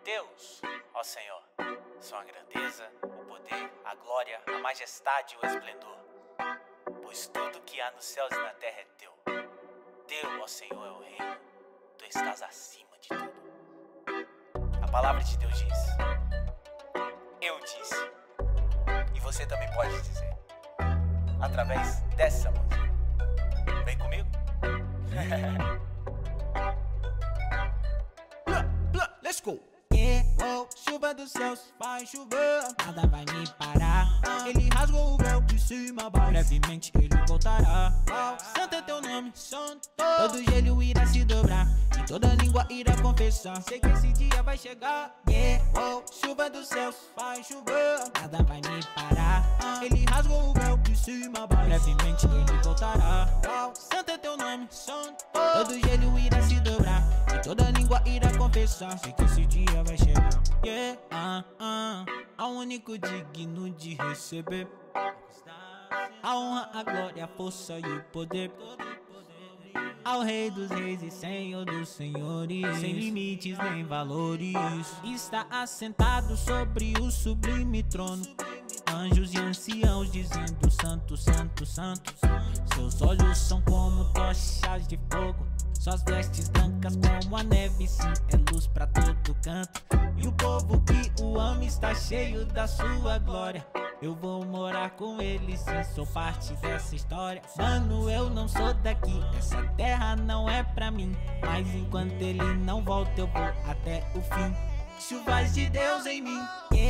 Deus, ó Senhor, são a grandeza, o poder, a glória, a majestade e o esplendor. Pois tudo que há nos céus e na terra é teu. Teu, ó Senhor, é o reino. Tu estás acima de tudo. A palavra de Deus diz: eu disse. E você também pode dizer, através dessa música. Vem comigo. Let's go! Chuva dos céus vai chover, nada vai me parar. Ele rasgou o véu de cima a baixo, brevemente ele voltará. Santo é teu nome, santo. Todo joelho irá se dobrar e toda língua irá confessar. Sei que esse dia vai chegar. Chuva dos céus vai chover, nada vai me parar. Ele rasgou o véu de cima a baixo, brevemente ele voltará. Santo é teu nome, santo. Todo joelho irá se dobrar e toda língua irá confessar. Sei que esse dia vai chegar. Ao único digno de receber a honra, a glória, a força e o poder. Ao Rei dos Reis e Senhor dos Senhores, sem limites nem valores, está assentado sobre o sublime trono. Anjos e anciãos dizendo santo, santo, santo. Seus olhos são como tochas de fogo, suas vestes brancas como a neve, sim, é luz pra todo canto. E o povo que o ama está cheio da sua glória. Eu vou morar com ele, sim, sou parte dessa história. Mano, eu não sou daqui, essa terra não é pra mim. Mas enquanto ele não volta, eu vou até o fim. Chuvas de Deus em mim,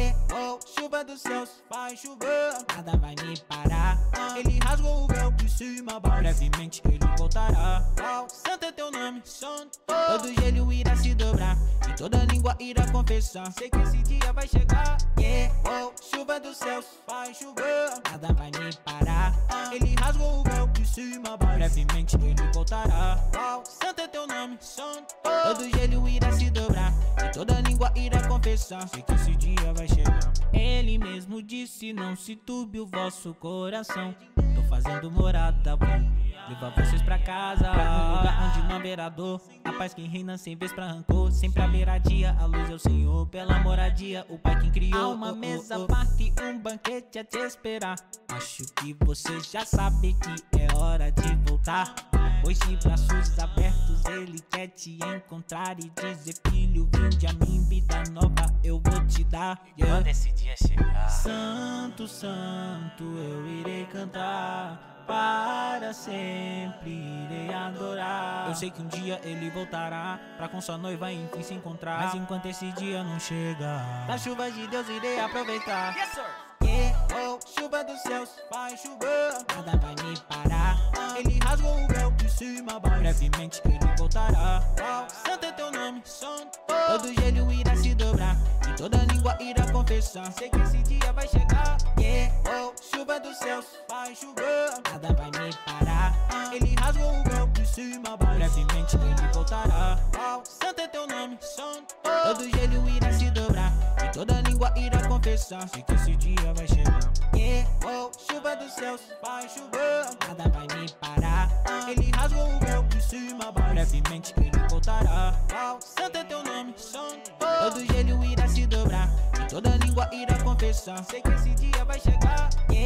chuva dos céus vai chover, nada vai me parar. Ele rasgou o véu de cima a baixo, brevemente ele voltará. Santo é teu nome, santo. Todo joelho irá se dobrar e toda língua irá confessar. Sei que esse dia vai chegar. Chuva dos céus vai chover, nada vai me parar. Ele rasgou o véu de cima a baixo, brevemente ele voltará. Santo é teu nome, santo. Todo joelho irá se dobrar e toda língua irá confessar. Sei que esse dia vai chegar. Ele mesmo disse: não se turbe o vosso coração. Tô fazendo morada, vou levar vocês pra casa, um lugar onde não haverá dor. A paz que reina sem vez pra rancor. Sempre haverá dia, a luz é o Senhor. Pela moradia, o Pai quem criou. Há uma mesa farta e um banquete a te esperar. Acho que você já sabe que é hora de voltar, pois de braços abertos ele quer te encontrar e dizer: filho, vinde a mim, vida nova eu vou te dar. Quando esse dia chegar, Santo, santo, eu irei cantar, para sempre irei adorar. Eu sei que um dia ele voltará pra com sua noiva enfim se encontrar. Mas enquanto esse dia não chega, da chuva de Deus irei aproveitar. yes sir. Chuva dos céus vai chover, nada vai me parar. Ele rasgou o véu de cima a baixo, brevemente ele voltará. Santo é teu nome, santo. Todo joelho irá se dobrar e toda língua irá confessar. Sei que esse dia vai chegar. Chuva dos céus vai chover, nada vai me parar. Ele rasgou o véu de cima a baixo, brevemente ele voltará. Santo é teu nome, santo. Todo joelho irá se dobrar e toda língua irá confessar. Sei que esse dia vai chegar. Chuva dos céus vai chover, nada vai me parar. Ele rasgou o véu de cima a baixo, brevemente ele voltará. Santo é teu nome, santo. Todo joelho irá se dobrar e toda língua irá confessar. Sei que esse dia vai chegar.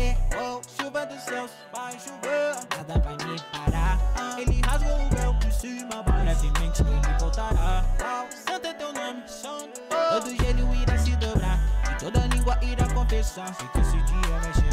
Chuva dos céus vai chover, nada vai me parar. Ele rasgou o véu de cima a baixo, brevemente ele voltará. Santo é teu nome, santo. Todo joelho irá se dobrar e toda língua irá confessar. Sei que esse dia vai chegar.